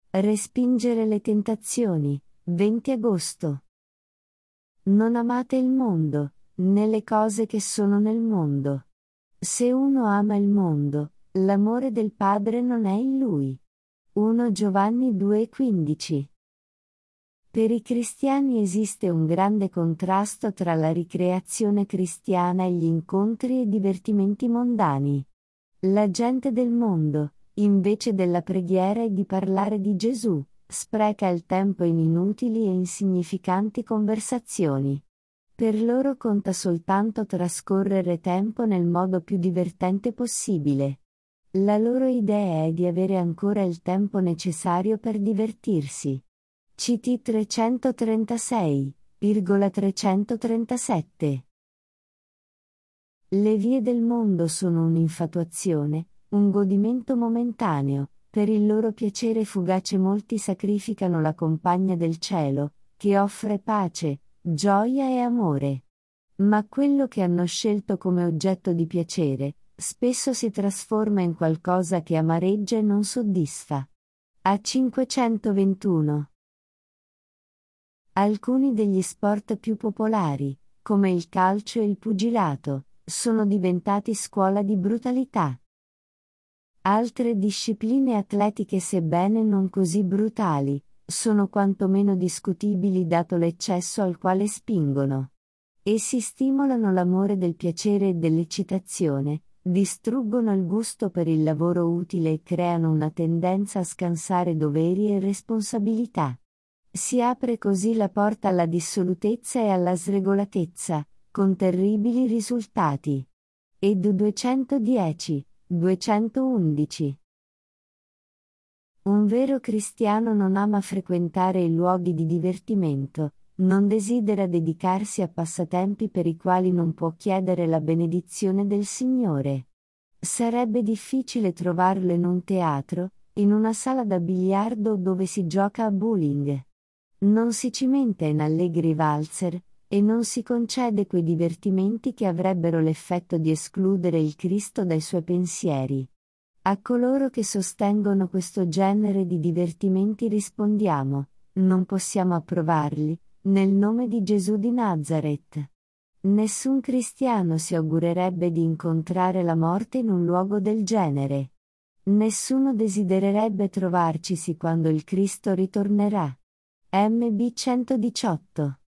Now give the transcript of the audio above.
Respingere le tentazioni. 20 agosto. Non amate il mondo, né le cose che sono nel mondo. Se uno ama il mondo, l'amore del Padre non è in lui. 1 Giovanni 2,15. Per i cristiani esiste un grande contrasto tra la ricreazione cristiana e gli incontri e divertimenti mondani. La gente del mondo, invece della preghiera e di parlare di Gesù, spreca il tempo in inutili e insignificanti conversazioni. Per loro conta soltanto trascorrere tempo nel modo più divertente possibile. La loro idea è di avere ancora il tempo necessario per divertirsi. CT 336,337. Le vie del mondo sono un'infatuazione, un godimento momentaneo, per il loro piacere fugace molti sacrificano la compagna del cielo, che offre pace, gioia e amore. Ma quello che hanno scelto come oggetto di piacere, spesso si trasforma in qualcosa che amareggia e non soddisfa. A 521. Alcuni degli sport più popolari, come il calcio e il pugilato, sono diventati scuola di brutalità. Altre discipline atletiche, sebbene non così brutali, sono quantomeno discutibili dato l'eccesso al quale spingono. Essi stimolano l'amore del piacere e dell'eccitazione, distruggono il gusto per il lavoro utile e creano una tendenza a scansare doveri e responsabilità. Si apre così la porta alla dissolutezza e alla sregolatezza, con terribili risultati. Ed 210, 211. Un vero cristiano non ama frequentare i luoghi di divertimento, non desidera dedicarsi a passatempi per i quali non può chiedere la benedizione del Signore. Sarebbe difficile trovarlo in un teatro, in una sala da biliardo dove si gioca a bowling. Non si cimenta in allegri valzer, e non si concede quei divertimenti che avrebbero l'effetto di escludere il Cristo dai suoi pensieri. A coloro che sostengono questo genere di divertimenti rispondiamo: non possiamo approvarli, nel nome di Gesù di Nazaret. Nessun cristiano si augurerebbe di incontrare la morte in un luogo del genere. Nessuno desidererebbe trovarcisi quando il Cristo ritornerà. MB 118